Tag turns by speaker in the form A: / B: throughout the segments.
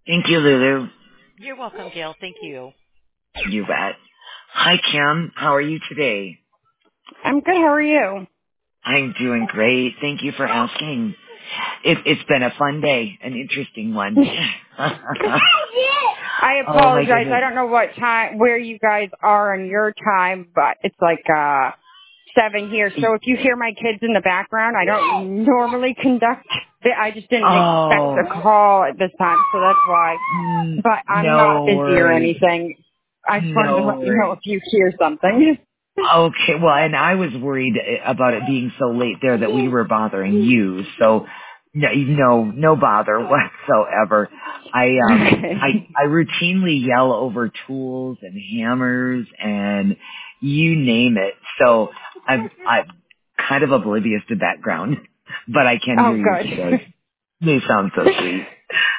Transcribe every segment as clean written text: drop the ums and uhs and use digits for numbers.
A: Thank you, Lulu.
B: You're welcome, Gail. Thank you.
A: You bet. Hi, Kim. How are you today?
C: I'm good. How are you?
A: I'm doing great. Thank you for asking. It's been a fun day, an interesting one.
C: I
A: Oh my
C: apologize. I
A: goodness.
C: don't know what time, where you guys are on your time, but it's like 7 here. So if you hear my kids in the background, I don't normally conduct. I just didn't expect
A: Oh,
C: a call at this time, so that's why. But I'm not
A: no
C: busy or
A: worries.
C: anything. I just wanted to
A: No
C: let you know
A: worries.
C: if you hear something.
A: Okay, well, and I was worried about it being so late there that we were bothering you. So, no bother whatsoever.
C: Okay.
A: I routinely yell over tools and hammers and you name it. So I'm kind of oblivious to background, but I can
C: Oh,
A: hear you
C: good.
A: today. You sound so sweet.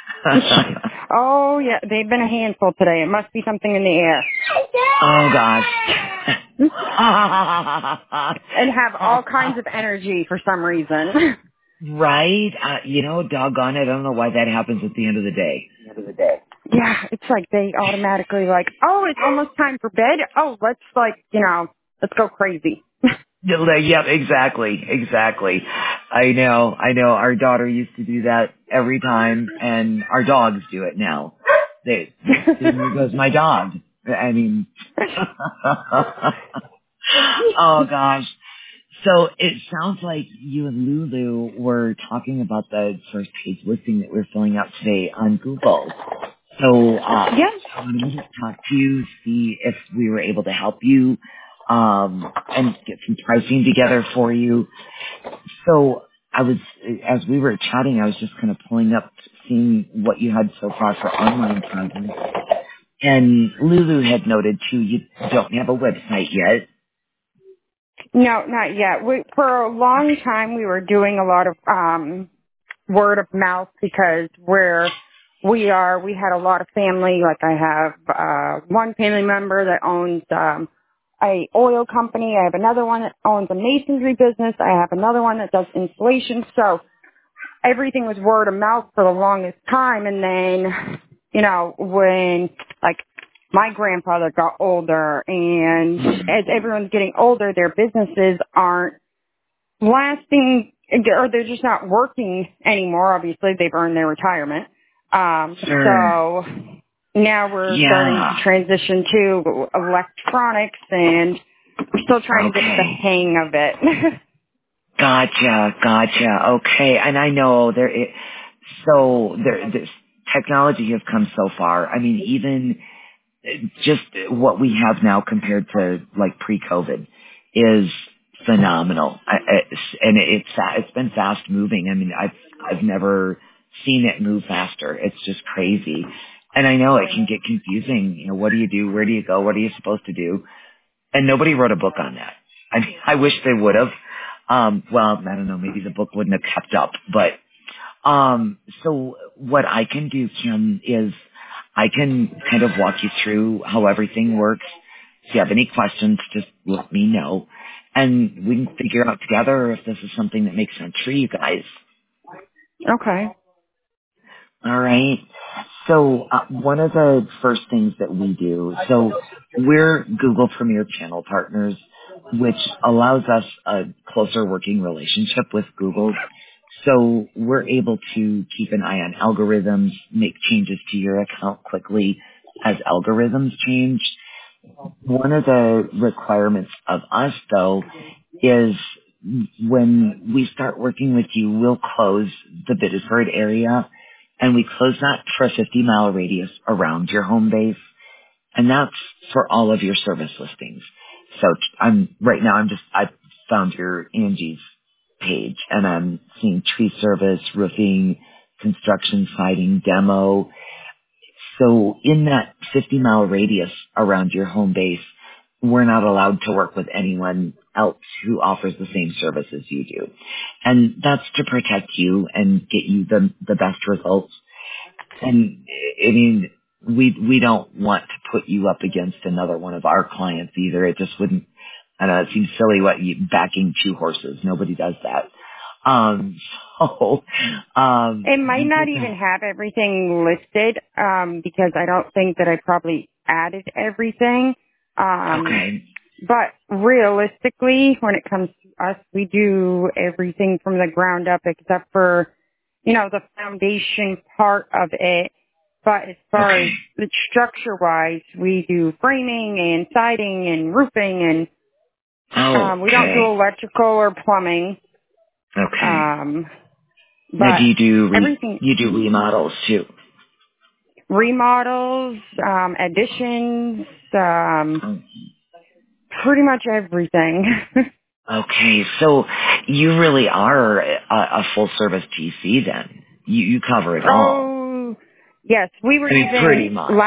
C: Oh, yeah. They've been a handful today. It must be something in the air.
A: Oh gosh.
C: And have all kinds of energy for some reason.
A: Right? Doggone it. I don't know why that happens at the end of the day.
C: Yeah, it's like they automatically like, oh, it's almost time for bed. Oh, let's go crazy.
A: Yep, exactly. I know. Our daughter used to do that every time, and our dogs do it now. There goes my dog. I mean, oh gosh. So it sounds like you and Lulu were talking about the first page listing that we're filling out today on Google. So
C: Yeah.
A: I wanted to talk to you, see if we were able to help you, and get some pricing together for you. So as we were chatting, I was just kind of pulling up, seeing what you had so far for online presence. And Lulu had noted too, you don't have a website yet.
C: No, not yet. For a long time, we were doing a lot of word of mouth because we had a lot of family. Like I have one family member that owns a oil company. I have another one that owns a masonry business. I have another one that does installation. So everything was word of mouth for the longest time. And then, when like my grandfather got older and as everyone's getting older, their businesses aren't lasting or they're just not working anymore. Obviously they've earned their retirement.
A: Sure.
C: So now we're starting
A: Yeah.
C: to transition to electronics and we're still trying to get the
A: Okay.
C: hang of it.
A: Gotcha. Okay. And I know this technology has come so far. I mean, even just what we have now compared to like pre-COVID is phenomenal. It's been fast moving. I mean, I've never seen it move faster. It's just crazy. And I know it can get confusing. What do you do? Where do you go? What are you supposed to do? And nobody wrote a book on that. I mean, I wish they would have. Well, I don't know, maybe the book wouldn't have kept up, but, so what I can do, Kim, is I can kind of walk you through how everything works. If you have any questions, just let me know. And we can figure out together if this is something that makes sense for you guys.
C: Okay.
A: All right. So one of the first things that we do, so we're Google Premier Channel Partners, which allows us a closer working relationship with Google. So we're able to keep an eye on algorithms, make changes to your account quickly as algorithms change. One of the requirements of us, though, is when we start working with you, we'll close the Biddeford area, and we close that for a 50-mile radius around your home base, and that's for all of your service listings. So I found your Angie's page, and I'm seeing tree service, roofing, construction, siding, demo. So in that 50-mile radius around your home base, we're not allowed to work with anyone else who offers the same services you do. And that's to protect you and get you the best results. And I mean, we don't want to put you up against another one of our clients either. It just wouldn't, I don't know, it seems silly backing two horses. Nobody does that. Um, so,
C: It might
A: we
C: not
A: did
C: even
A: that.
C: have everything listed, because I don't think that I probably added everything. Um,
A: Okay.
C: but realistically, when it comes to us, we do everything from the ground up except for, the foundation part of it. But as far
A: Okay.
C: as the structure wise, we do framing and siding and roofing
A: Oh,
C: and we don't do
A: okay.
C: electrical or plumbing.
A: Okay.
C: Um,
A: Now, do
C: but
A: you do
C: everything
A: you do remodels too?
C: remodels, additions,
A: Oh,
C: pretty much everything.
A: okay, so you really are a full service GC then. You cover it all.
C: Oh, yes, we were
A: I mean, pretty
C: even
A: much.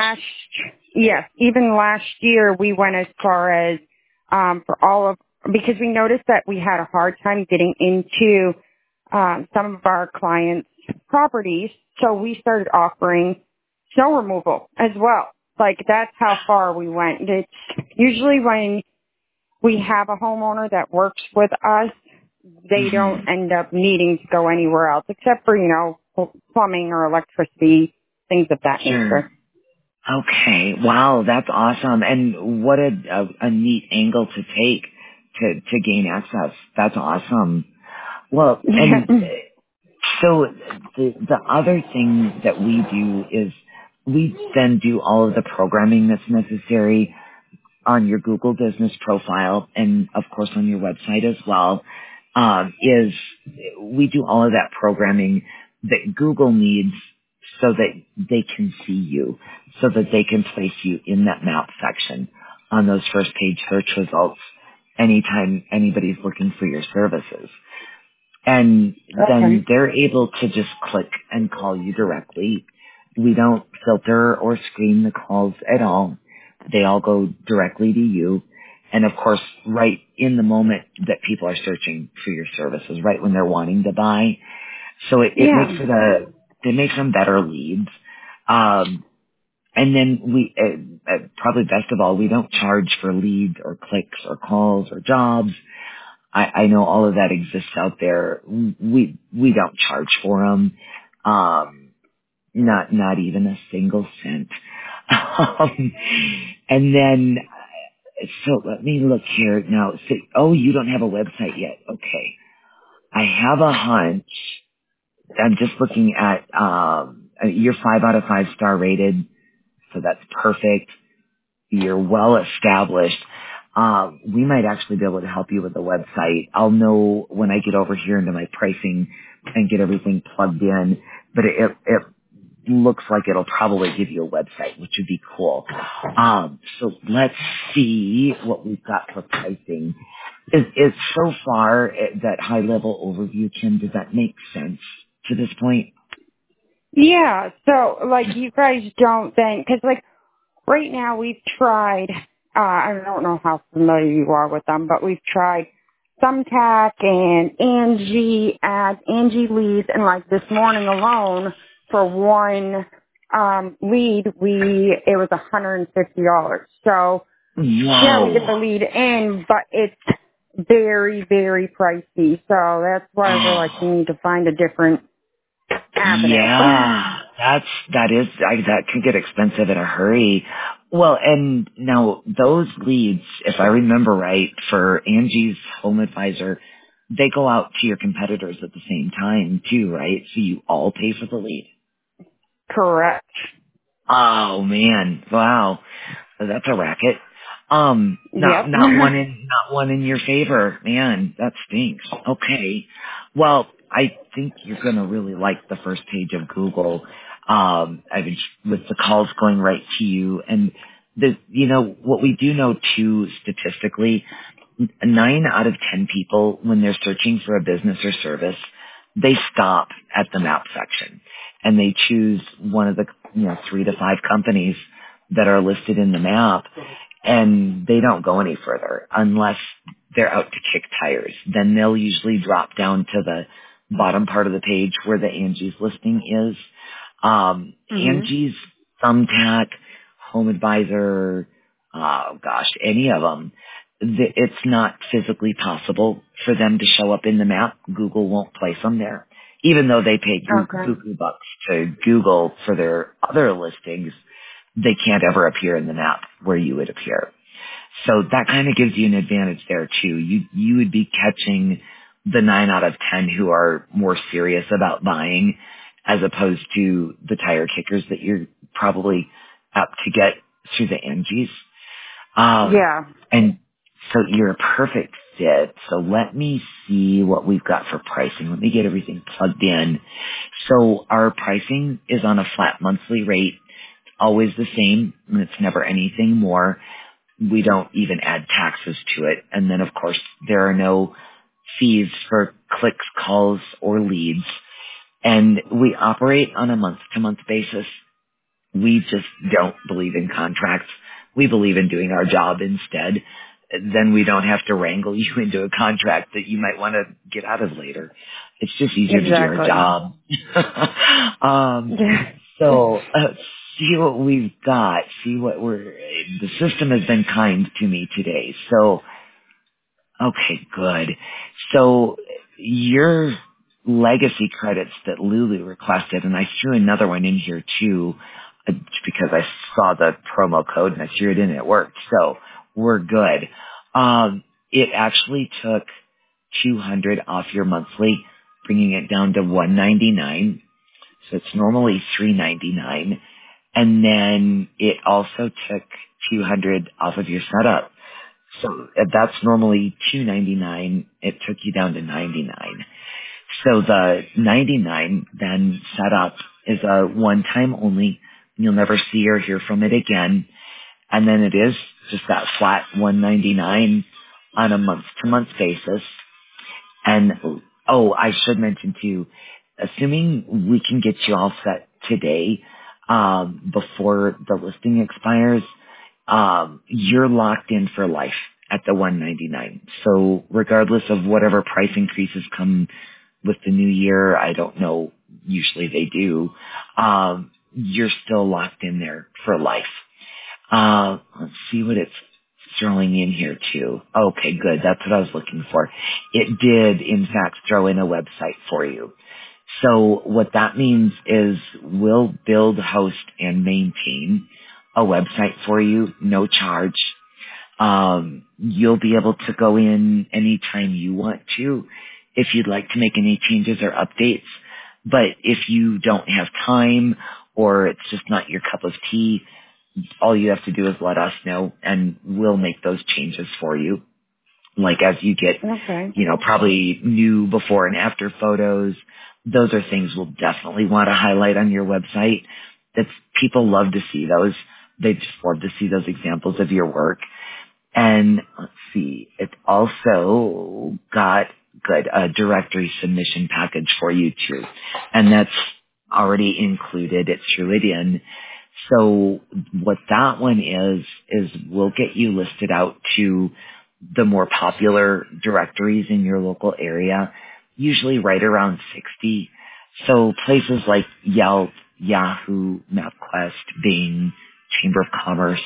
C: even last year we went as far as, for all of, because we noticed that we had a hard time getting into, some of our clients' properties, so we started offering snow removal as well. Like that's how far we went. It's usually when we have a homeowner that works with us, they
A: Hmm.
C: don't end up needing to go anywhere else except for, plumbing or electricity, things of that
A: Sure.
C: nature.
A: Okay. Wow, that's awesome. And what a neat angle to take to gain access. That's awesome. Well,
C: Yeah.
A: and so the other thing that we do is we then do all of the programming that's necessary on your Google business profile and of course on your website as well, is we do all of that programming that Google needs so that they can see you, so that they can place you in that map section on those first page search results anytime anybody's looking for your services. And then
C: Okay.
A: they're able to just click and call you directly. We don't filter or screen the calls at all. They all go directly to you. And of course, right in the moment that people are searching for your services, right when they're wanting to buy. So it makes
C: Yeah.
A: it makes them better leads. And then probably best of all, we don't charge for leads or clicks or calls or jobs. I know all of that exists out there. We don't charge for them. Not even a single cent. Um, and then, so let me look here now. So, oh, you don't have a website yet. Okay. I have a hunch. I'm just looking at, you're 5 out of 5 star rated. So that's perfect. You're well established. We might actually be able to help you with the website. I'll know when I get over here into my pricing and get everything plugged in, but it looks like it'll probably give you a website, which would be cool. So let's see what we've got for pricing. Is so far that high level overview, Kim, does that make sense to this point?
C: Yeah. So, like, you guys don't then, because, like, right now we've tried, I don't know how familiar you are with them, but we've tried Thumbtack and Angie leads, and like this morning alone for one, lead, it was $150. So, yeah, we get
A: Whoa.
C: the lead in, but it's very, very pricey. So that's why we're like, we
A: Oh.
C: need to find a different avenue.
A: Yeah, that can get expensive in a hurry. Well, and now those leads, if I remember right, for Angie's Home Advisor, they go out to your competitors at the same time too, right? So you all pay for the lead.
C: Correct.
A: Oh man, wow. So that's a racket. Not
C: Yep.
A: not one in your favor, man. That stinks. Okay. Well, I think you're gonna really like the first page of Google. I mean, with the calls going right to you, and what we do know too statistically, 9 out of 10 people when they're searching for a business or service, they stop at the map section and they choose one of the 3 to 5 companies that are listed in the map, and they don't go any further unless they're out to kick tires. Then they'll usually drop down to the bottom part of the page where the Angie's listing is.
C: Mhm.
A: Angie's, Thumbtack, Home Advisor, oh gosh, any of them. it's not physically possible for them to show up in the map. Google won't place them there. Even though they pay
C: Okay.
A: Google bucks to Google for their other listings, they can't ever appear in the map where you would appear. So that kind of gives you an advantage there too. You would be catching the 9 out of 10 who are more serious about buying as opposed to the tire kickers that you're probably apt to get through the Angies.
C: Yeah.
A: And so you're a perfect fit. So let me see what we've got for pricing. Let me get everything plugged in. So our pricing is on a flat monthly rate, always the same, and it's never anything more. We don't even add taxes to it. And then of course there are no fees for clicks, calls, or leads. And we operate on a month-to-month basis. We just don't believe in contracts. We believe in doing our job instead. Then we don't have to wrangle you into a contract that you might want to get out of later. It's just easier to do our
C: Exactly.
A: job.
C: Yeah.
A: So see what we've got. See what the system has been kind to me today. So okay, good. So your legacy credits that Lulu requested, and I threw another one in here too, because I saw the promo code and I threw it in and it worked. So we're good. It actually took 200 off your monthly, bringing it down to 199. So it's normally 399. And then it also took 200 off of your setup. So that's normally $299. It took you down to 99. So the 99 then set up is a one-time only. You'll never see or hear from it again. And then it is just that flat 199 on a month-to-month basis. And, oh, I should mention too, assuming we can get you all set today, before the listing expires, you're locked in for life at the 199. So regardless of whatever price increases come with the new year, I don't know, usually they do, you're still locked in there for life. Let's see what it's throwing in here too. Okay, good. That's what I was looking for. It did, in fact, throw in a website for you. So what that means is we'll build, host, and maintain a website for you, no charge. You'll be able to go in anytime you want to if you'd like to make any changes or updates. But if you don't have time or it's just not your cup of tea, all you have to do is let us know and we'll make those changes for you. Like as you get,
C: Okay.
A: probably new before and after photos, those are things we'll definitely want to highlight on your website. People love to see those. They just love to see those examples of your work. And let's see, it also got a directory submission package for you too. And that's already included. It threw it in. So what that one is we'll get you listed out to the more popular directories in your local area, usually right around 60. So places like Yelp, Yahoo, MapQuest, Bing, Chamber of Commerce,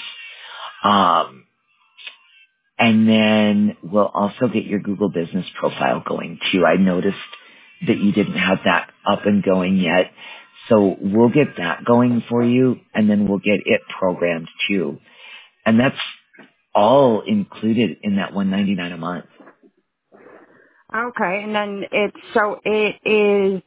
A: and then we'll also get your Google business profile going too. I noticed that you didn't have that up and going yet. So we'll get that going for you and then we'll get it programmed too. And that's all included in that $199 a month.
C: Okay. And then it is,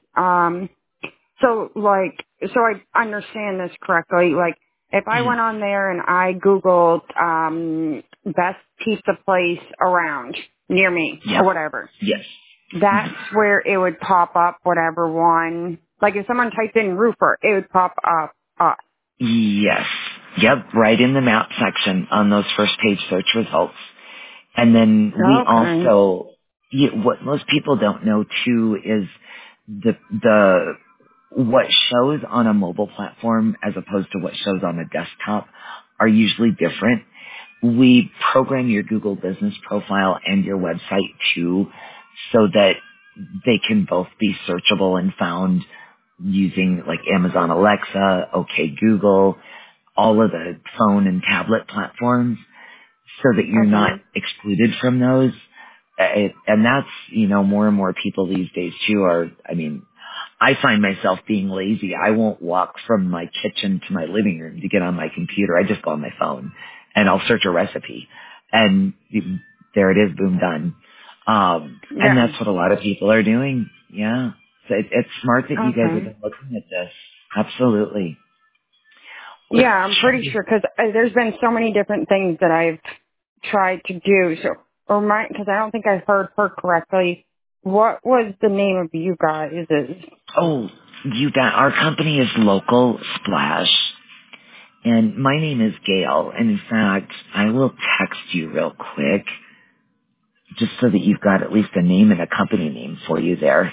C: so I understand this correctly. Like, if I
A: Mhm.
C: went on there and I Googled, best pizza place around near me or
A: Yep.
C: whatever,
A: Yes.
C: that's where it would pop up whatever one, like if someone typed in roofer, it would pop up us.
A: Yes. Yep. Right in the map section on those first page search results. And then we
C: Okay.
A: also, what most people don't know too is the what shows on a mobile platform as opposed to what shows on a desktop are usually different. We program your Google business profile and your website too so that they can both be searchable and found using like Amazon Alexa, OK Google, all of the phone and tablet platforms. so that you're not
C: Okay.
A: excluded from those. And that's, more and more people these days too are, I find myself being lazy. I won't walk from my kitchen to my living room to get on my computer. I just go on my phone and I'll search a recipe and there it is, boom, done. And
C: Yeah.
A: that's what a lot of people are doing. Yeah. So it's smart that you guys have
C: Okay.
A: been looking at this. Absolutely.
C: Yeah,
A: Let's
C: I'm pretty
A: see.
C: sure because there's been so many different things that I've tried to do. So, or my, because I don't think I heard her correctly. What was the name of you guys? Is it?
A: Oh, you got, our company is Local Splash. And my name is Gail. And in fact, I will text you real quick just so that you've got at least a name and a company name for you there.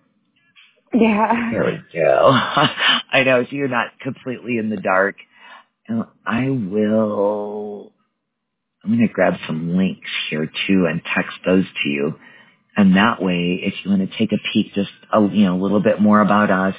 C: Yeah.
A: There we go. I know, so you're not completely in the dark. And I'm going to grab some links here too and text those to you. And that way, if you want to take a peek just a little bit more about us,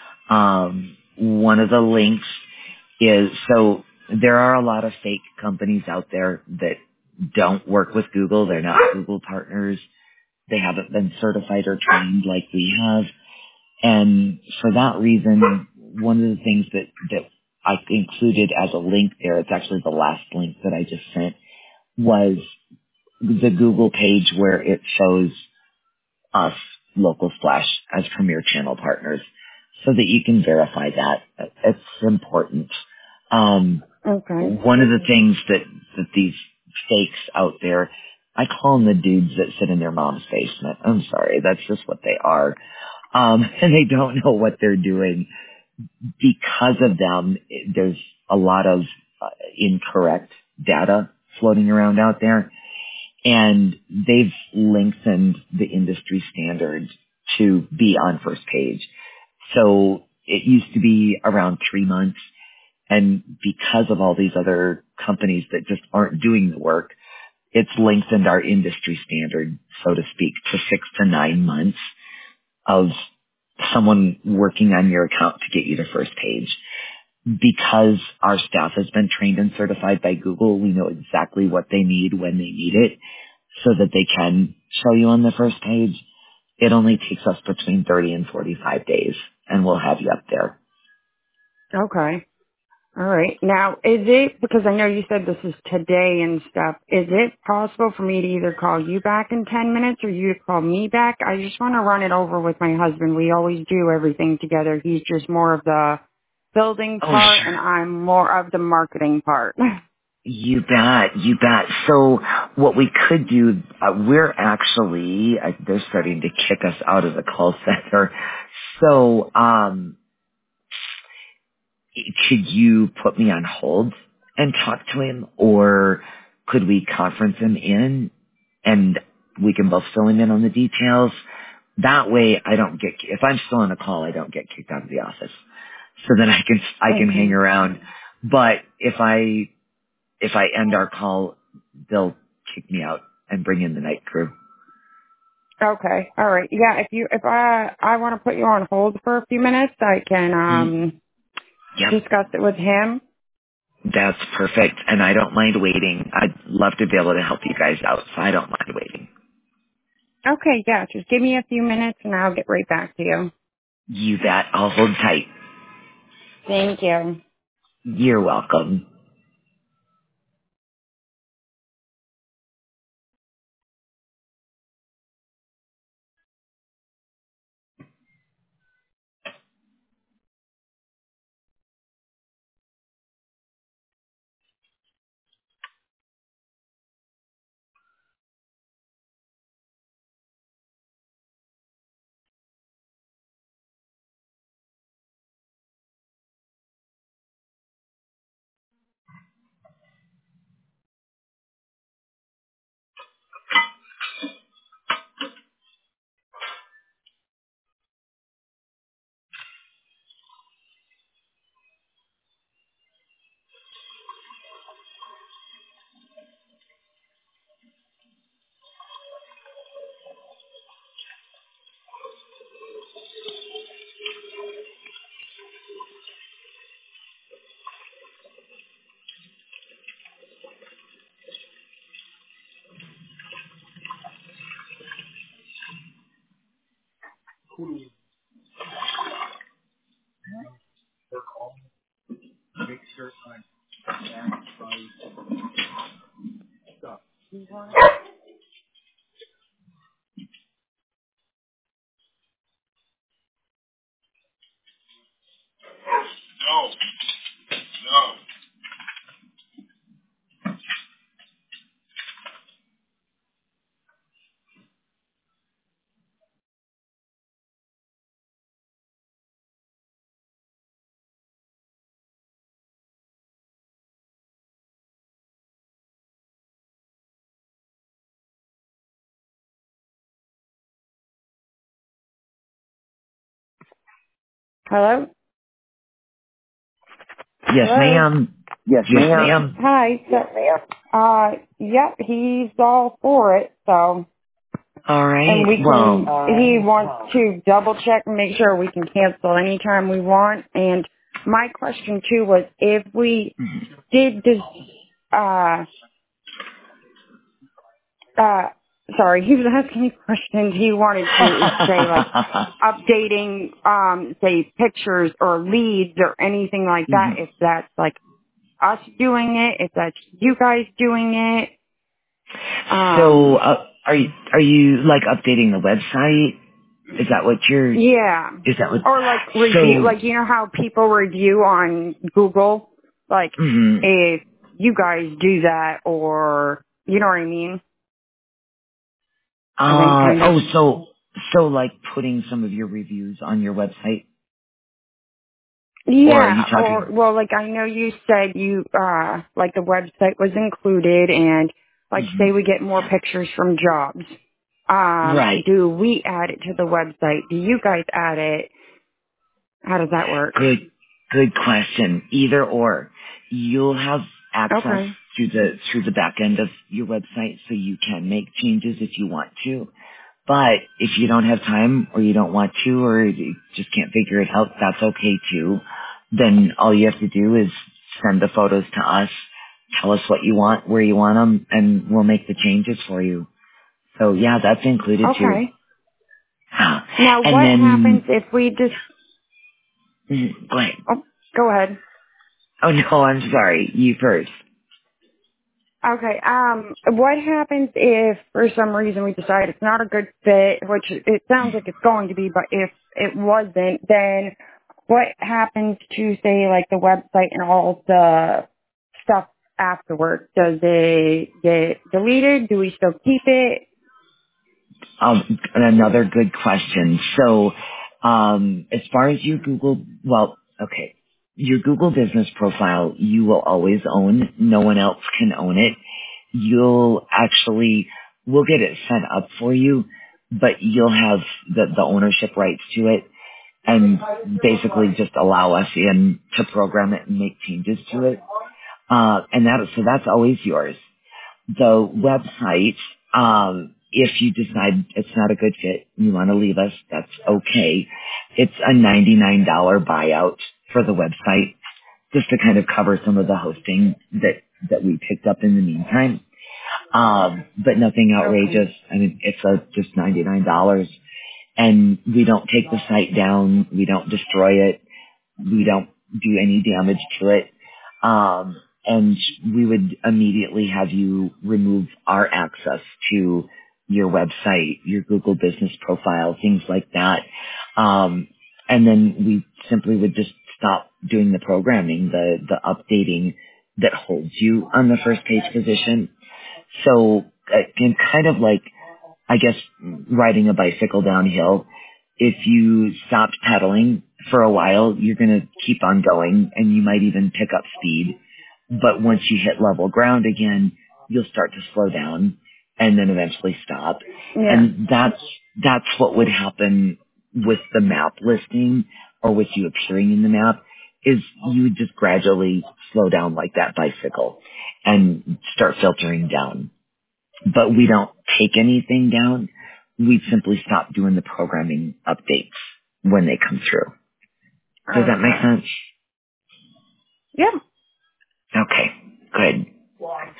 A: one of the links is, so there are a lot of fake companies out there that don't work with Google. They're not Google partners. They haven't been certified or trained like we have. And for that reason, one of the things that I included as a link there, it's actually the last link that I just sent, was the Google page where it shows us, Local Splash, as premier channel partners so that you can verify that. It's important.
C: Okay.
A: One of the things that these fakes out there, I call them the dudes that sit in their mom's basement. I'm sorry, that's just what they are. And they don't know what they're doing. Because of them, there's a lot of incorrect data floating around out there. And they've lengthened the industry standard to be on first page. So it used to be around 3 months. And because of all these other companies that just aren't doing the work, it's lengthened our industry standard, so to speak, to 6 to 9 months of someone working on your account to get you to first page. Because our staff has been trained and certified by Google, we know exactly what they need when they need it so that they can show you on the first page. It only takes us between 30 and 45 days and we'll have you up there.
C: Okay. All right. Now, is it, because I know you said this is today and stuff, is it possible for me to either call you back in 10 minutes or you to call me back? I just want to run it over with my husband. We always do everything together. He's just more of the building
A: Oh,
C: part and
A: sure.
C: I'm more of the marketing part.
A: You bet, you bet. So what we could do, we're actually, they're starting to kick us out of the call center. So, could you put me on hold and talk to him, or could we conference him in and we can both fill him in on the details? That way I don't get, if I'm still on a call, I don't get kicked out of the office. So then I can hang
C: Okay.
A: around. But if I end our call, they'll kick me out and bring in the night crew.
C: Okay. All right. Yeah, if I want to put you on hold for a few minutes, I can
A: Yep,
C: discuss it with him.
A: that's perfect. And I don't mind waiting. I'd love to be able to help you guys out, so I don't mind waiting.
C: Okay, yeah, just give me a few minutes and I'll get right back to you.
A: You bet. I'll hold tight.
C: Thank you.
A: You're welcome.
C: Hello?
A: Yes,
C: Hello?
A: ma'am. Yes, ma'am.
C: Hi. Yep, he's all for it, so.
A: All
C: And
A: right.
C: we can,
A: Well,
C: he wants to double check and make sure we can cancel anytime we want. And my question too was if we did this, uh, uh, sorry, he was asking me questions. He wanted to say like updating, say pictures or leads or anything like that. If that's like us doing it, if that's you guys doing it.
A: so are you like updating the website? Is that what you're?
C: Yeah.
A: Is that what?
C: Or like review,
A: So,
C: like you know how people review on Google? Like
A: mhm.
C: if you guys do that or, you know what I mean? I think kind of.
A: So like putting some of your reviews on your website, or are you
C: Yeah, or,
A: talking?
C: well, like I know you said you, like the website was included and like say we get more pictures from jobs.
A: Right.
C: Do we add it to the website? Do you guys add it? How does that work?
A: Good question. Either or. You'll have access
C: Okay.
A: through the back end of your website, so you can make changes if you want to. But if you don't have time or you don't want to or you just can't figure it out, that's okay too. Then all you have to do is send the photos to us, tell us what you want, where you want them, and we'll make the changes for you. So yeah, that's included too.
C: Okay.
A: Ah,
C: Now
A: and
C: what happens
A: then,
C: if we just,
A: go ahead.
C: oh, go ahead.
A: Oh no, I'm sorry. You first.
C: Okay, what happens if for some reason we decide it's not a good fit, which it sounds like it's going to be, but if it wasn't, then what happens to say like the website and all the stuff afterwards? Does it get deleted? Do we still keep it?
A: Another good question. So, as far as your Google, well, okay, your Google business profile, you will always own. No one else can own it. We'll get it set up for you, but you'll have the ownership rights to it and basically just allow us in to program it and make changes to it. So that's always yours. The website, if you decide it's not a good fit and you want to leave us, that's okay. It's a $99 buyout for the website just to kind of cover some of the hosting that we picked up in the meantime. But nothing outrageous. I mean, it's just $99 and we don't take the site down. We don't destroy it. We don't do any damage to it. And we would immediately have you remove our access to your website, your Google business profile, things like that. And then we simply would just stop doing the programming, the updating that holds you on the first page position. So, and kind of like I guess riding a bicycle downhill, if you stopped pedaling for a while, you're going to keep on going and you might even pick up speed. But once you hit level ground again, you'll start to slow down and then eventually stop.
C: Yeah.
A: And that's what would happen with the map listing or with you appearing in the map is you would just gradually slow down like that bicycle and start filtering down, but we don't take anything down. We simply stop doing the programming updates when they come through. Does that make
C: Okay.
A: sense?
C: Yeah.
A: Okay, good.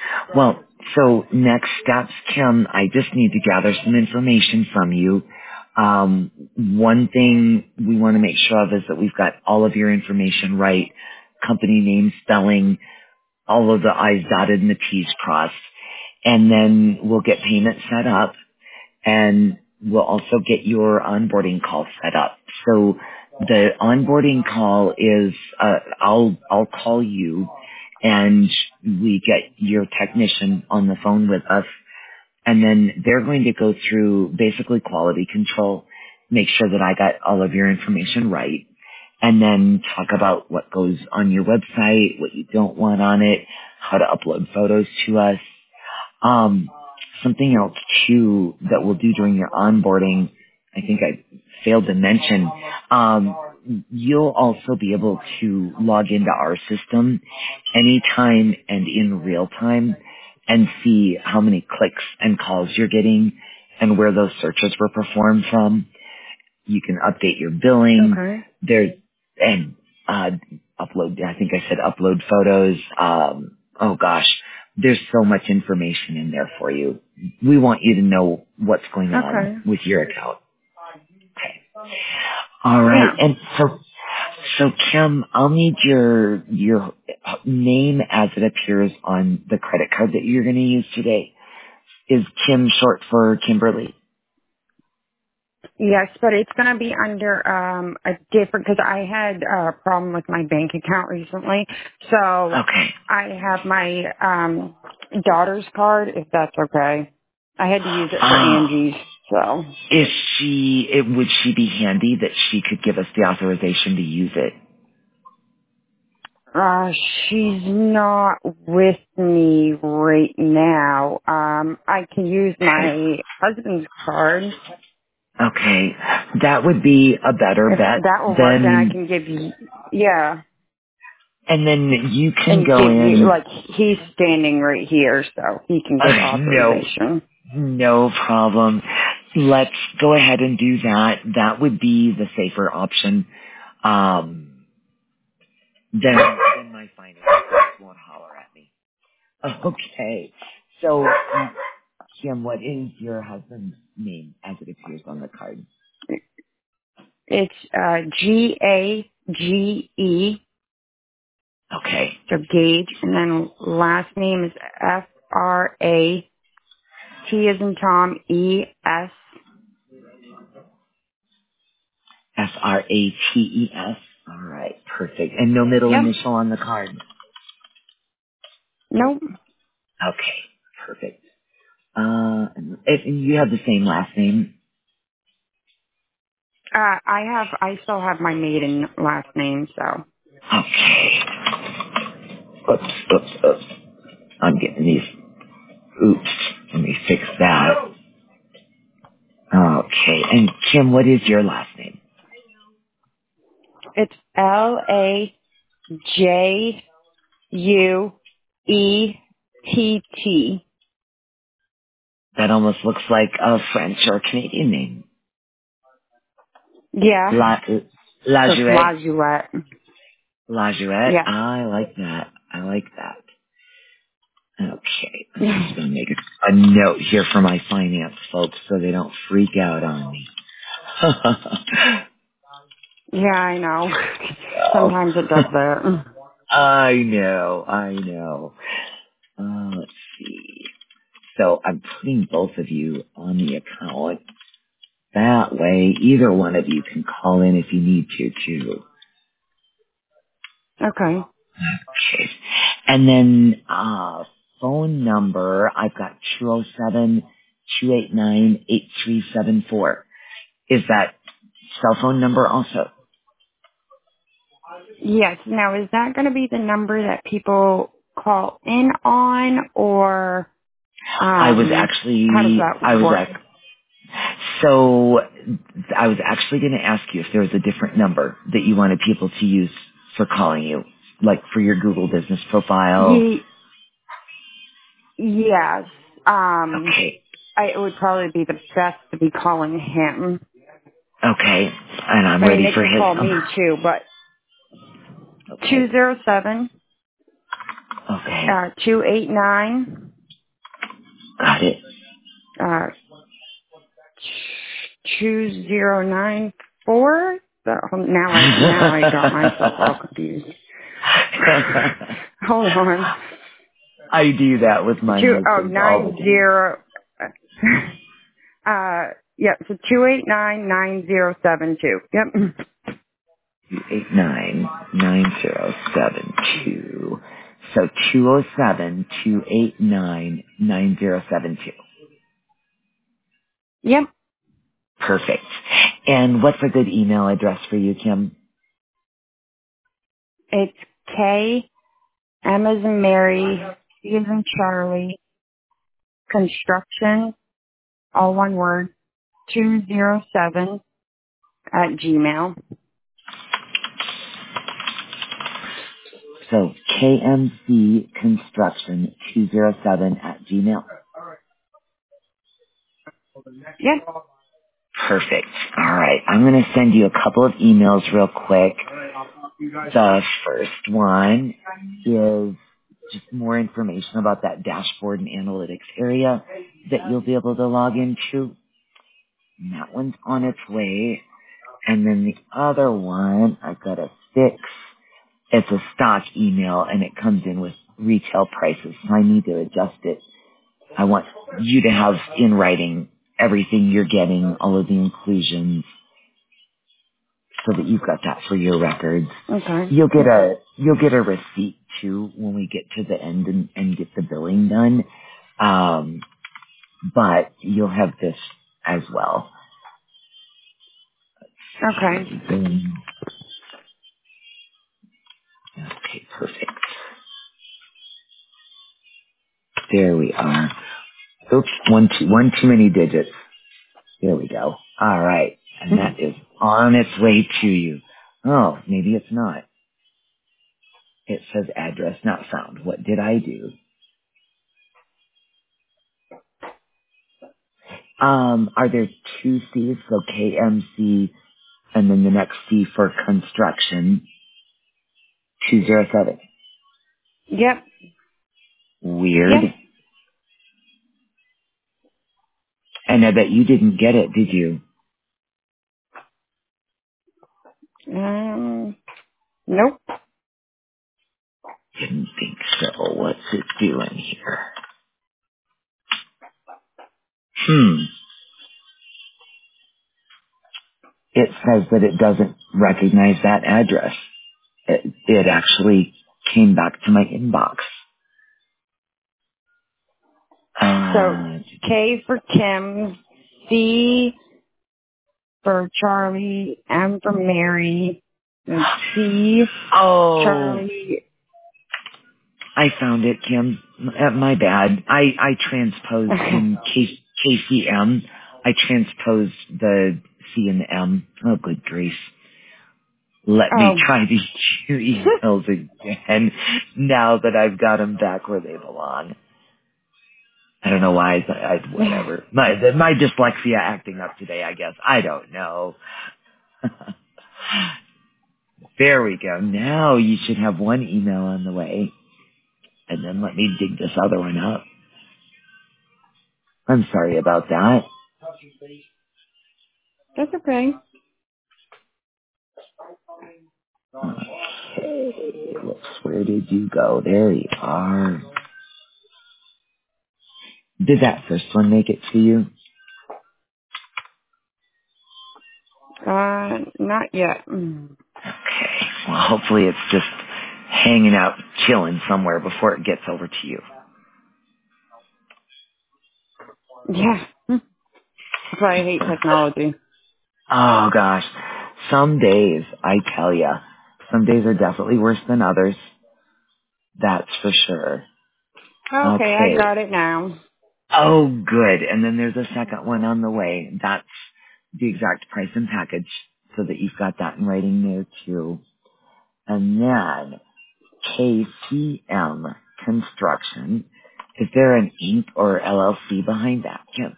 A: Well, so next steps, Kim, I just need to gather some information from you. One thing we want to make sure of is that we've got all of your information right, company name, spelling, all of the I's dotted and the T's crossed. And then we'll get payment set up, and we'll also get your onboarding call set up. So the onboarding call is, I'll call you, and we get your technician on the phone with us, and then they're going to go through basically quality control, make sure that I got all of your information right, and then talk about what goes on your website, what you don't want on it, how to upload photos to us. Something else too that we'll do during your onboarding, I think I failed to mention, you'll also be able to log into our system anytime and in real time and see how many clicks and calls you're getting and where those searches were performed from. You can update your billing
C: Okay.
A: there and upload. I think I said upload photos. Oh gosh, there's so much information in there for you. We want you to know what's going on
C: Okay.
A: with your account. Okay. All right.
C: Yeah.
A: And so Kim, I'll need your name as it appears on the credit card that you're going to use today. Is Kim short for Kimberly?
C: Yes, but it's going to be under a different, because I had a problem with my bank account recently. So
A: Okay.
C: I have my daughter's card, if that's okay. I had to use it for Angie's, so.
A: Would she be handy that she could give us the authorization to use it?
C: Uh, she's not with me right now. I can use my husband's card.
A: Okay. That would be a better
C: If
A: bet
C: that will work, then I
A: than,
C: can give you, yeah,
A: and then you can
C: and
A: go
C: give you,
A: in.
C: like, he's standing right here, so he can give
A: No,
C: authorization.
A: no problem. Let's go ahead and do that. That would be the safer option. Then my finance folks won't holler at me. Okay. So, Kim, what is your husband's name as it appears on the card?
C: It's, Gage,
A: Okay.
C: so Gage, and then last name is Frati as in Tom, ES.
A: Frates. All right. Perfect. And no middle
C: Yep.
A: initial on the card.
C: Nope.
A: Okay. Perfect. And you have the same last name?
C: I still have my maiden last name, so.
A: Okay. Oops. I'm getting these. Oops. Let me fix that. Okay. And Kim, what is your last name?
C: It's Lajuett.
A: That almost looks like a French or Canadian name.
C: Yeah.
A: La,
C: So it's
A: Lajuette.
C: Lajuett.
A: Lajuette.
C: Yeah.
A: I like that. Okay. I'm just going to make a note here for my finance folks so they don't freak out on me.
C: Yeah, I know.
A: Oh.
C: Sometimes it does that.
A: I know. Let's see. So I'm putting both of you on the account. That way, either one of you can call in if you need to, too.
C: Okay.
A: Okay. And then, phone number, I've got 207-289-8374. Is that cell phone number also?
C: Yes. Now, is that going to be the number that people call in on, or
A: I was
C: how does
A: actually,
C: that work?
A: so I was actually going to ask you if there was a different number that you wanted people to use for calling you, like for your Google business profile.
C: Yes.
A: Okay.
C: It would probably be the best to be calling him.
A: Okay. And I'm
C: I mean,
A: ready
C: they
A: for
C: can
A: his
C: call me
A: number.
C: too, but
A: Okay.
C: 207
A: Okay.
C: 289
A: Got it.
C: 2094. So now I got myself all confused. Hold on.
A: I do that with my husband all the
C: Nine
A: time.
C: zero. Yep. So 2899072. Yep.
A: 2899072. So 207-289-9072.
C: Yep.
A: Perfect. And what's a good email address for you, Kim?
C: It's K M as in Mary, C as in Charlie, construction, all one word, 207 at Gmail.
A: So KMC Construction 207 at Gmail.
C: Yep.
A: Perfect. All right. I'm going to send you a couple of emails real quick. The first one is just more information about that dashboard and analytics area that you'll be able to log into. And that one's on its way. And then the other one, I've got to fix. It's a stock email and it comes in with retail prices. So I need to adjust it. I want you to have in writing everything you're getting, all of the inclusions, so that you've got that for your records.
C: Okay.
A: You'll get a receipt too when we get to the end and get the billing done. But you'll have this as well.
C: Okay.
A: Billing. Okay, perfect. There we are. Oops, one too many digits. There we go. All right. And that is on its way to you. Oh, maybe it's not. It says address not found. What did I do? Are there two C's? So KMC and then the next C for construction, 207.
C: Yep.
A: Weird.
C: Yep.
A: And I bet you didn't get it, did you?
C: Nope.
A: Didn't think so. What's it doing here? It says that it doesn't recognize that address. It actually came back to my inbox.
C: So K for Kim, C for Charlie, M for Mary, and C,
A: Oh,
C: Charlie.
A: I found it, Kim. My bad. I transposed in KCM. I transposed the C and the M. Oh, good grief. Let me
C: Oh.
A: try these two emails again now that I've got them back where they belong. I don't know why. Whatever. My dyslexia acting up today, I guess. I don't know. There we go. Now you should have one email on the way. And then let me dig this other one up. I'm sorry about that.
C: That's okay.
A: Okay, where did you go? There you are. Did that first one make it to you?
C: Not yet.
A: Okay, well hopefully it's just hanging out, chilling somewhere before it gets over to you.
C: Yeah. That's why I hate technology.
A: Oh gosh, some days, I tell ya, some days are definitely worse than others. That's for sure.
C: Okay, I
A: Okay.
C: got it now.
A: Oh, good. And then there's a second one on the way. That's the exact price and package so that you've got that in writing there too. And then KCM Construction. Is there an Inc. or LLC behind that, Jim?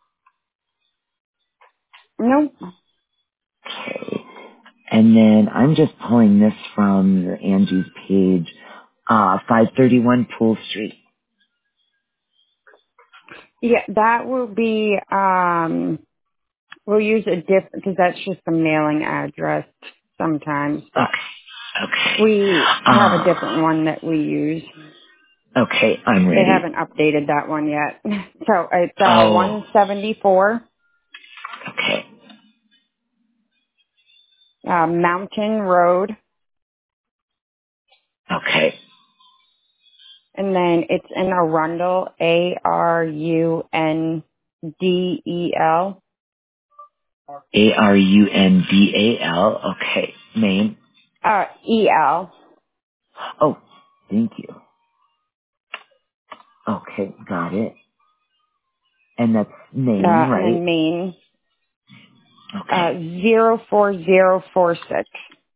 C: Nope.
A: Okay. And then I'm just pulling this from your Angie's page. 531 Pool Street.
C: Yeah, that will be, We'll use a different, because that's just a mailing address sometimes, but
A: Okay. Okay.
C: we have a different one that we use.
A: Okay, I'm
C: They
A: ready.
C: haven't updated that one yet. So it's
A: Oh,
C: 174
A: okay.
C: Mountain Road,
A: Okay.
C: and then it's in Arundel, Arundel.
A: Arundal. Okay. Maine.
C: EL.
A: Oh, thank you. Okay, got it. And that's Maine,
C: And
A: right?
C: then Maine,
A: Okay.
C: 04046.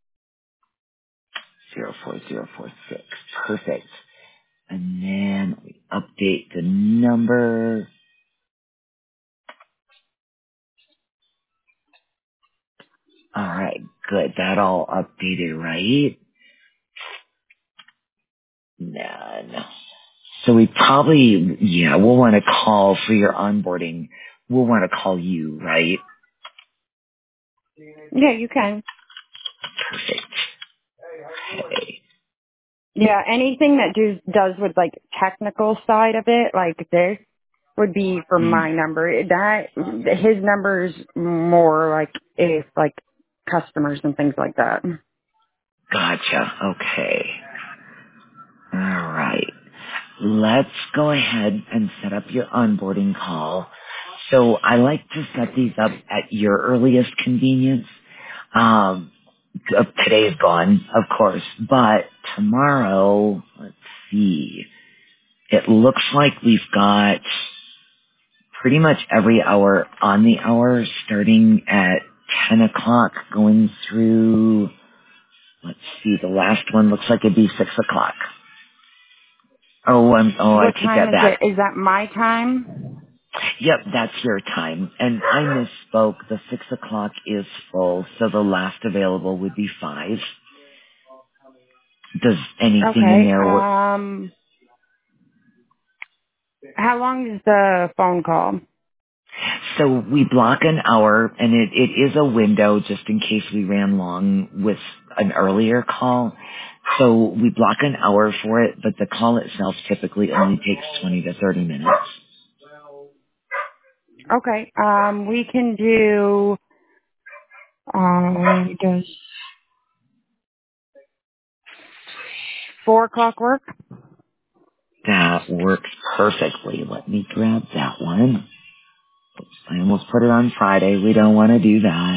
A: 04046. Perfect. And then we update the number. All right, good. That all updated, right? None. So we probably, we'll want to call for your onboarding. We'll want to call you, right?
C: Yeah, you can.
A: Perfect. Okay.
C: Yeah, anything that does with like technical side of it, like this, would be for
A: Mm,
C: my number. That his number's more like if like customers and things like that.
A: gotcha. Okay. All right. Let's go ahead and set up your onboarding call. So I like to set these up at your earliest convenience. Um, Today is gone, of course, but tomorrow, let's see. It looks like we've got pretty much every hour on the hour, starting at 10 o'clock, going through, let's see, the last one looks like it'd be 6 o'clock. I
C: What
A: take
C: time
A: that
C: is
A: back.
C: it? Is that my time?
A: Yep, that's your time. And I misspoke. The 6 o'clock is full, so the last available would be 5. Does anything in
C: Okay.
A: there work?
C: How long is the phone call?
A: So we block an hour, and it is a window just in case we ran long with an earlier call. So we block an hour for it, but the call itself typically only takes 20 to 30 minutes.
C: Okay. We can do. Does 4 o'clock work?
A: That works perfectly. Let me grab that one. I almost put it on Friday. We don't want to do that.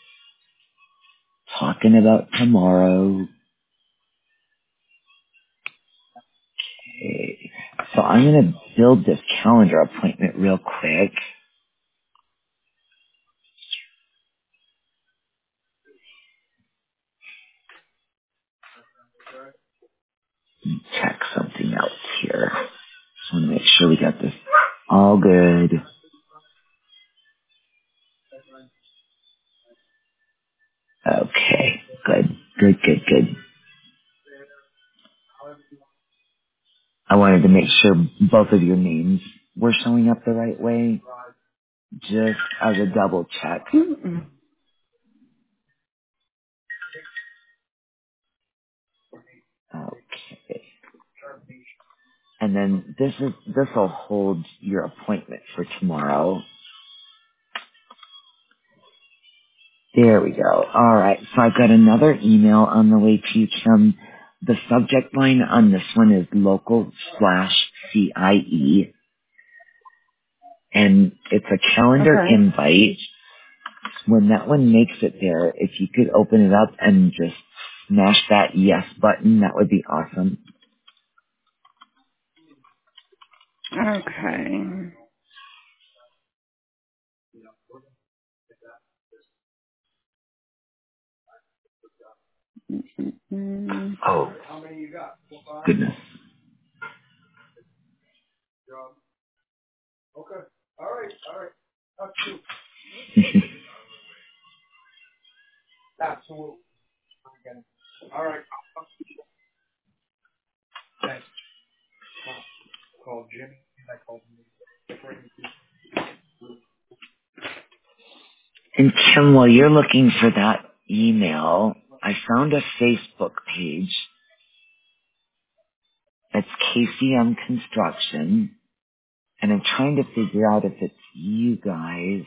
A: Talking about tomorrow. Okay. So I'm going to build this calendar appointment real quick. Check something else here. Just want to make sure we got this all good. Okay. Good. Good, good, good. I wanted to make sure both of your names were showing up the right way, just as a double check.
C: Mm-mm.
A: Okay. And then this will hold your appointment for tomorrow. There we go. All right. So I've got another email on the way to you, Kim. The subject line on this one is local/CIE, and it's a calendar
C: Okay.
A: invite. When that one makes it there, if you could open it up and just smash that yes button, that would be awesome.
C: Okay. Mm.
A: Oh, goodness. And Kim, while you're looking for that email, I found a Facebook page. It's KCM Construction, and I'm trying to figure out if it's you guys.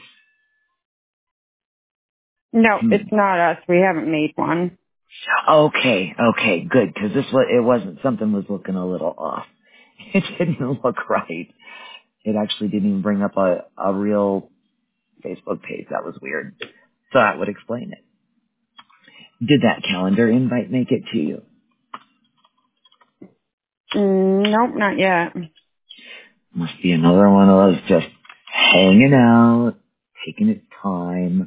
C: No, it's not us. We haven't made one.
A: Okay, good, because it wasn't, something was looking a little off. It didn't look right. It actually didn't even bring up a real Facebook page. That was weird. So that would explain it. Did that calendar invite make it to you?
C: Nope, not yet.
A: Must be another one of those just hanging out, taking its time.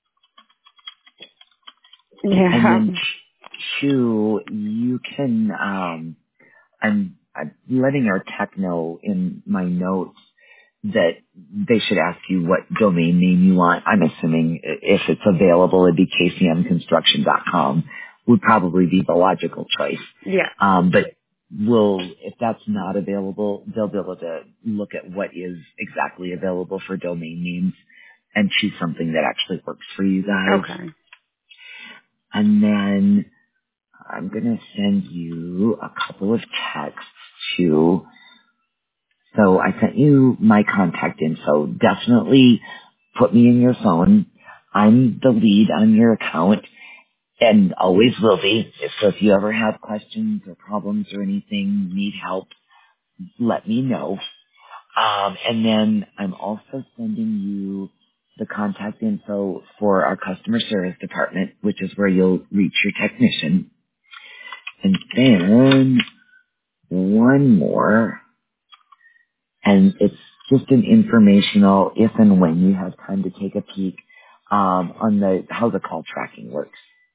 A: And
C: Yeah.
A: then two, you can, I'm letting our tech know in my notes that they should ask you what domain name you want. I'm assuming if it's available, it'd be kcmconstruction.com would probably be the logical choice.
C: Yeah.
A: But if that's not available, they'll be able to look at what is exactly available for domain names and choose something that actually works for you guys.
C: Okay.
A: And then I'm going to send you a couple of texts too. So I sent you my contact info. Definitely put me in your phone. I'm the lead on your account and always will be. So if you ever have questions or problems or anything, need help, let me know. And then I'm also sending you the contact info for our customer service department, which is where you'll reach your technician. And then one more. And it's just an informational if and when you have time to take a peek on how the call tracking works.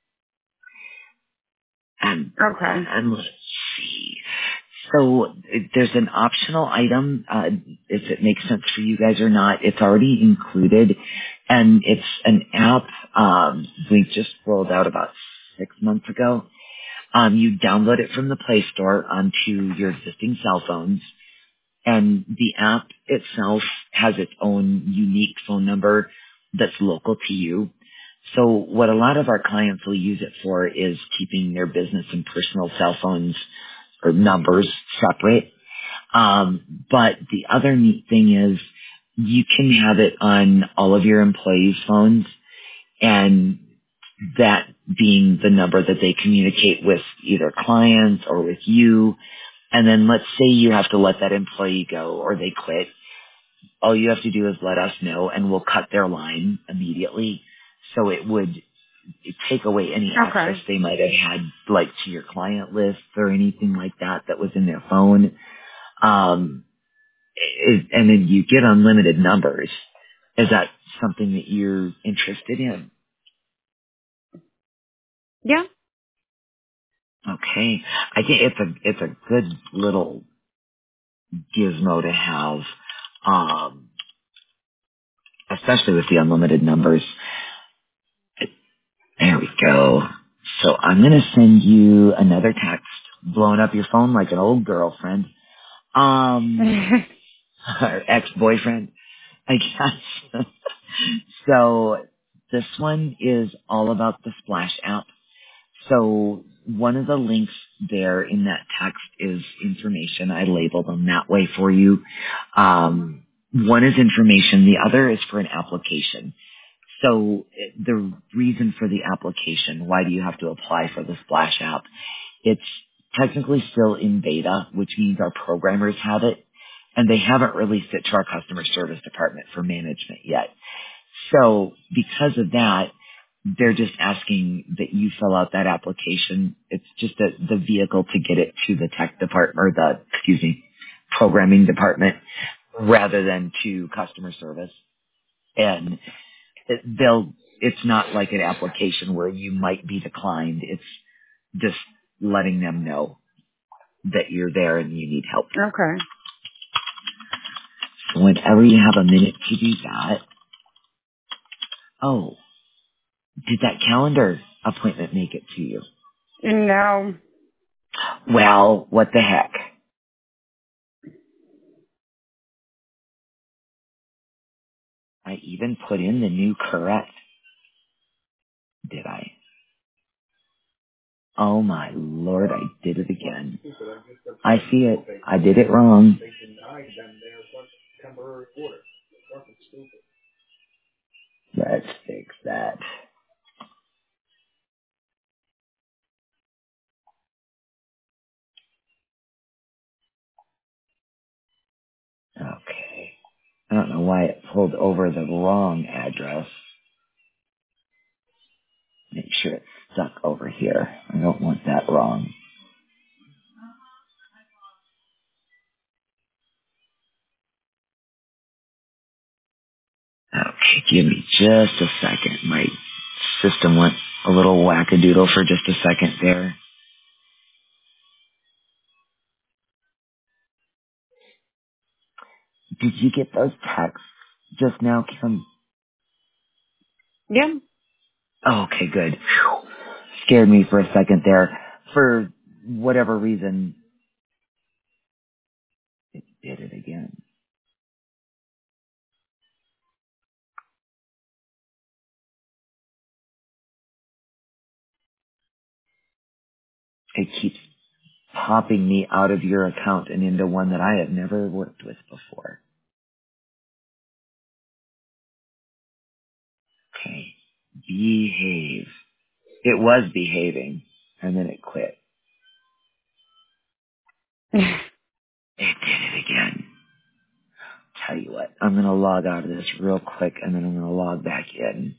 C: Okay.
A: And let's see. So there's an optional item, if it makes sense for you guys or not. It's already included, and it's an app we just rolled out about 6 months ago. You download it from the Play Store onto your existing cell phones. And the app itself has its own unique phone number that's local to you. So what a lot of our clients will use it for is keeping their business and personal cell phones or numbers separate. But the other neat thing is you can have it on all of your employees' phones, and that being the number that they communicate with either clients or with you. And then let's say you have to let that employee go or they quit. All you have to do is let us know and we'll cut their line immediately. So it would take away any access
C: Okay.
A: they might have had, like to your client list or anything like that that was in their phone. And then you get unlimited numbers. Is that something that you're interested in?
C: Yeah.
A: Okay. I think it's a good little gizmo to have, especially with the unlimited numbers. There we go. So I'm going to send you another text, blowing up your phone like an old girlfriend, or ex-boyfriend, I guess. So this one is all about the Splash app. So one of the links there in that text is information. I labeled them that way for you. One is information. The other is for an application. So the reason for the application, why do you have to apply for the Splash app? It's technically still in beta, which means our programmers have it, and they haven't released it to our customer service department for management yet. So because of that, they're just asking that you fill out that application. It's just the vehicle to get it to the tech department, or programming department, rather than to customer service. And it's not like an application where you might be declined. It's just letting them know that you're there and you need help.
C: Okay.
A: So whenever you have a minute to do that. Oh, did that calendar appointment make it to you?
C: No.
A: Well, what the heck? I even put in the new correct. Did I? Oh my lord, I did it again. I see it. I did it wrong. Let's fix that. Okay. I don't know why it pulled over the wrong address. Make sure it's stuck over here. I don't want that wrong. Okay, give me just a second. My system went a little wackadoodle for just a second there. Did you get those texts just now, Kim?
C: Yeah.
A: Oh, okay, good. Phew. Scared me for a second there. For whatever reason, it did it again. It keeps popping me out of your account and into one that I have never worked with before. Okay. Behave. It was behaving, and then it quit. It did it again. Tell you what, I'm going to log out of this real quick, and then I'm going to log back in.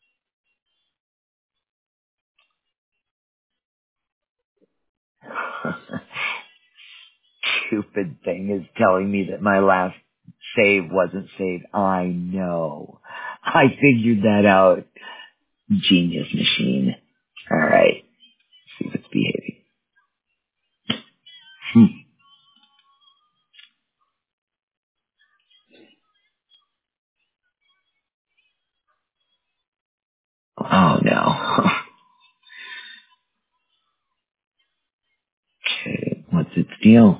A: Stupid thing is telling me that my last save wasn't saved. I know. I figured that out. Genius machine. All right. See if it's behaving. Oh, no. Okay. What's its deal?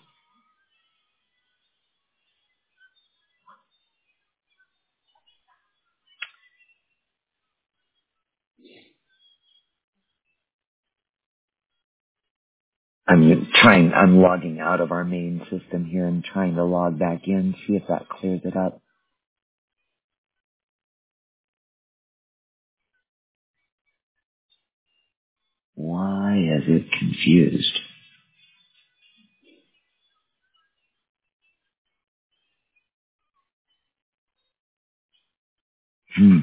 A: I'm logging out of our main system here and trying to log back in, see if that clears it up. Why is it confused? Hmm.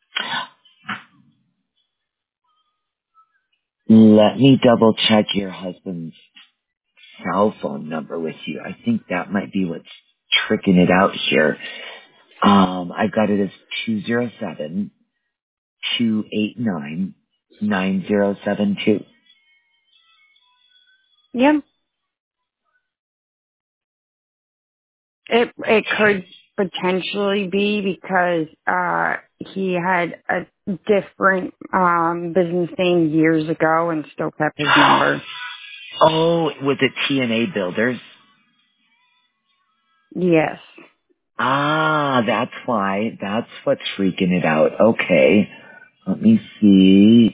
A: Let me double check your husband's cell phone number with you. I think that might be what's tricking it out here. I got it as 207-289-9072.
C: Yeah. It could potentially be because he had a different business name years ago and still kept his number.
A: Oh, was it TNA Builders?
C: Yes.
A: Ah, that's why. That's what's freaking it out. Okay. Let me see.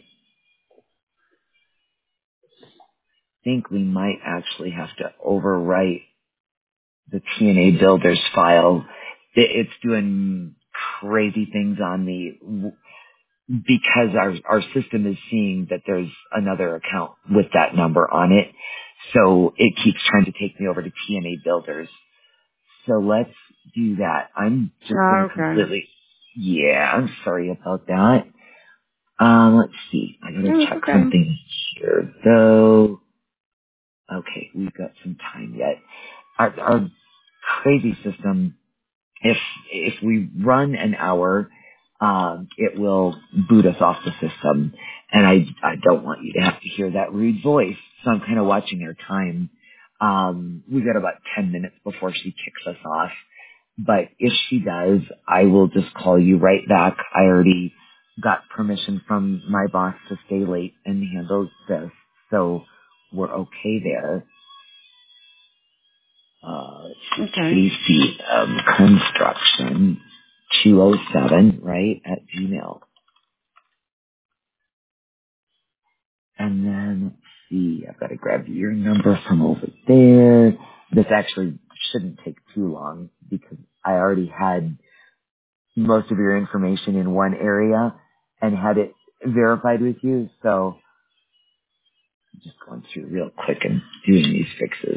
A: I think we might actually have to overwrite the TNA Builders file. It's doing crazy things on me because our system is seeing that there's another account with that number on it. So it keeps trying to take me over to TNA Builders. So let's do that. I'm just going to
C: Okay.
A: completely, yeah, I'm sorry about that. Let's see. I gotta
C: No, it's
A: check
C: okay.
A: something here though. Okay, we've got some time yet. Our crazy system, if we run an hour, it will boot us off the system. And I don't want you to have to hear that rude voice. So I'm kind of watching our time. We've got about 10 minutes before she kicks us off. But if she does, I will just call you right back. I already got permission from my boss to stay late and handle this. So we're okay there.
C: Okay.
A: Casey Construction 207, right, at Gmail. And then, let's see, I've got to grab your number from over there. This actually shouldn't take too long because I already had most of your information in one area and had it verified with you. So I'm just going through real quick and doing these fixes.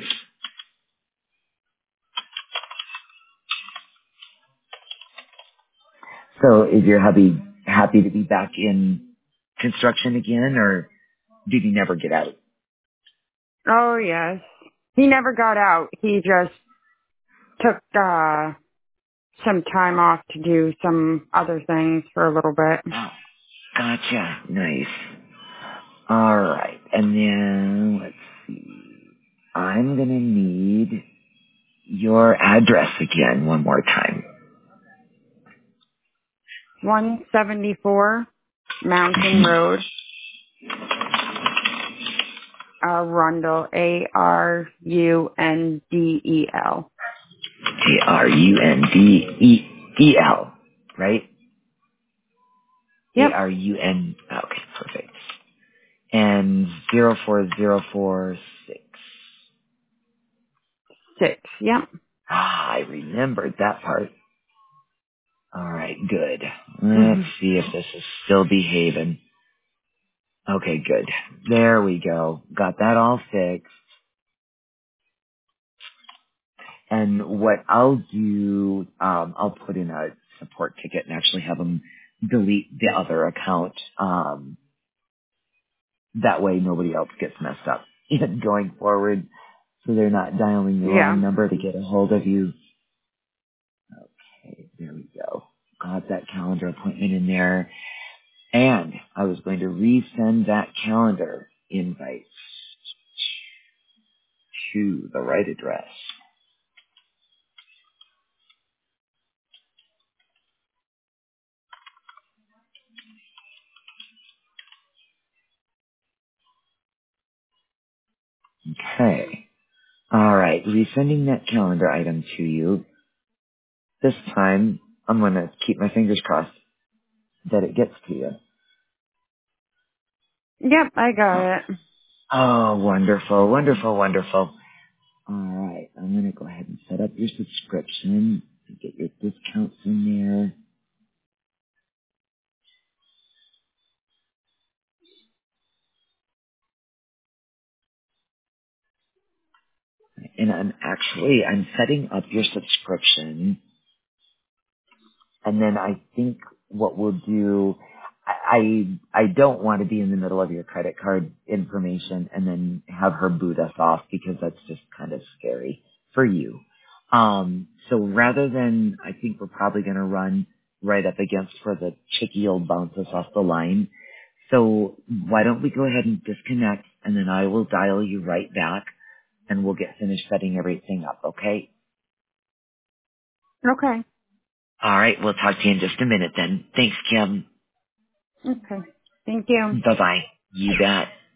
A: So is your hubby happy to be back in construction again, or did he never get out?
C: Oh yes. He never got out. He just took some time off to do some other things for a little bit.
A: Oh, gotcha. Nice. All right. And then let's see. I'm going to need your address again one more time.
C: 174 Mountain Road, Arundel, Arundel.
A: Arundel, right?
C: Yep,
A: Arun. Okay, perfect. And 04046.
C: 6. Yep.
A: Ah, I remembered that part. All right, good. Let's
C: hmm
A: see if this is still behaving. Okay, good. There we go. Got that all fixed. And what I'll do, I'll put in a support ticket and actually have them delete the other account. That way nobody else gets messed up going forward. So they're not dialing the wrong
C: Yeah.
A: number to get a hold of you. Okay, there we go. Got that calendar appointment in there. And I was going to resend that calendar invite to the right address. Okay. All right. Resending that calendar item to you. This time, I'm going to keep my fingers crossed that it gets to you.
C: Yep, I got it.
A: Oh, wonderful, wonderful, wonderful. All right. I'm going to go ahead and set up your subscription and get your discounts in there. And I'm setting up your subscription. And then I think what we'll do, I don't want to be in the middle of your credit card information and then have her boot us off because that's just kind of scary for you. So rather than, I think we're probably going to run right up against for the chicky old bounce us off the line. So why don't we go ahead and disconnect and then I will dial you right back and we'll get finished setting everything up, okay?
C: Okay.
A: All right, we'll talk to you in just a minute then. Thanks, Kim.
C: Okay. Thank you.
A: Bye-bye. You bet.